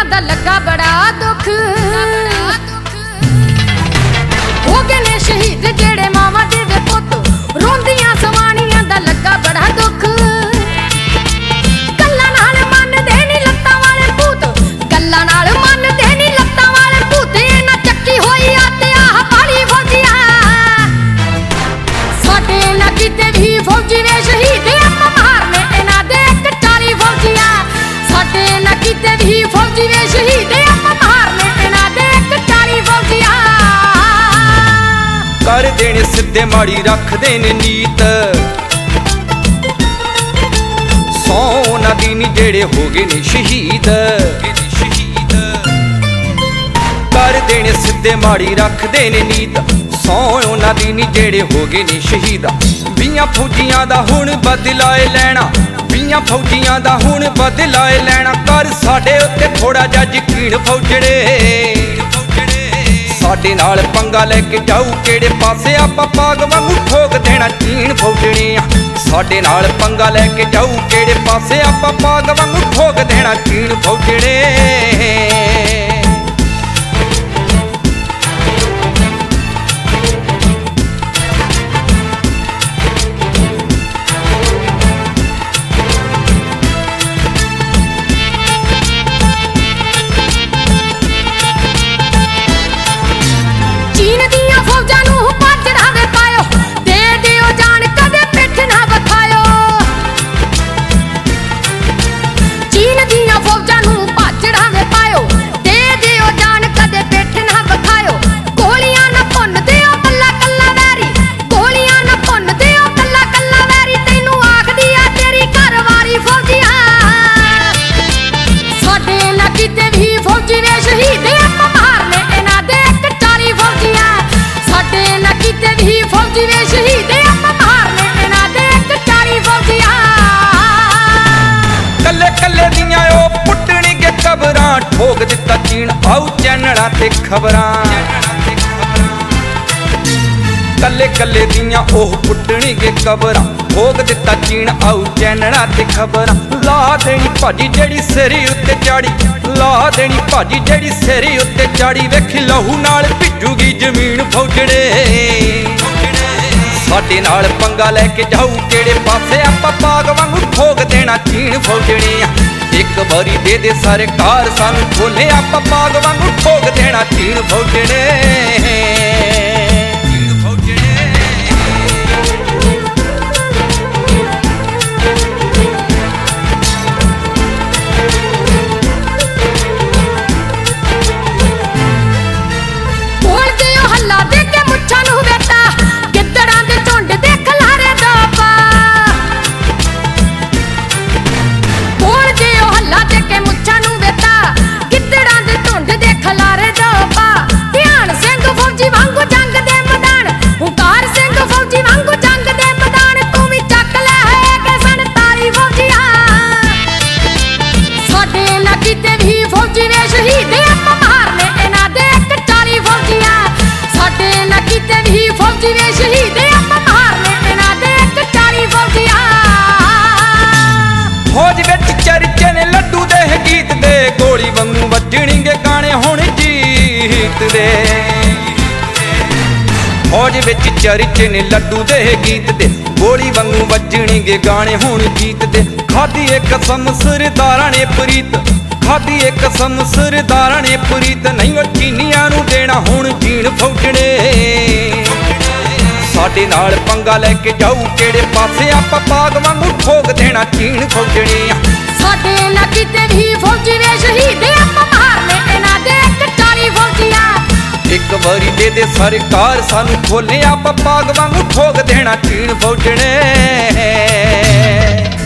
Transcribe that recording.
दा लगा बड़ा दुख हो गए ने शहीद जेड़े मावा दे वे पुत रोंदियां सवानियां दा लगा बड़ा दुख गल्लां नाल मन दे नी लत्तां वाले भूत गल्लां नाल मन दे नी लत्तां वाले भूत इन्हां चक्की होई आ ते आह पाली फौजिया साडे ना किते भी फौजी ने शहीद अम्मा मारने इन्हां दे 40 फौजिया साडे ना किते भी फौजी ने शहीद अम्मा मारने इन्हां दे 40 फौजिया कर देने सिद्धे माड़ी रख देने नीत सौ ना दीनी जेड़े हो गए ने शहीद कर देने सिद्धे माड़ी रख देने नीत सौ ना दीनी जेड़े हो गए ने शहीद 20 फौजियां दा हुण बदलाए लैना 20 फौजियां दा हुण बदलाए लैना कर साडे उत्ते थोड़ा जा यकीन फौजड़े साडे नाल पंगा लेके जाऊ केड़े पासे आपां पाग वांगू ठोक देना चीन फौजणे साडे नाल पंगा लेके जाऊ केड़े पासे आपां पाग वांगू ठोक देना चीन फौजणे ठोक दिता चीन आऊ चैनड़ा ते खबरां कल्ले कल्ले दियां ओह पुट्टणगे कबरां ठोक दिता चीन आऊ चैनड़ा ते खबरां ला देनी भाजी जेड़ी सिरी उत्ते चाड़ी ला देनी भाजी जेड़ी सिरी उत्ते चाड़ी वेखी लहू नाल भिजूगी जमीन फौजड़े साडे नाल पंगा लेके जाऊ केड़े पासे आपां पाग वांगू ठोक देना चीन फौजड़े एक बारी दे दे सरकार सानू खोले आपां पाग वांगू ठोक देना चीन फौजड़े गोली वांगू वजणगे गाने हुण जीत दे फौज विच चर्चे ने लड्डू दे गीत दे गोली वांगू वजणगे गाने हुण जीत दे खादी एक कसम सरदारां ने प्रीत खादी एक कसम सरदारां ने प्रीत नहीं ओ चीनियां नू देना हुण जीण फौजणे साडे नाल पंगा लेके जाऊ केड़े पासे आपां पाग वांगू ठोक देना चीन फौजणे साडे ना किते भी फौजी ने शहीद अम्मा मारने इन्हां दे 40 फौजिया एक बारी दे दे सरकार सानू खोले आपां पाग वांगू ठोक देना चीन फौजणे।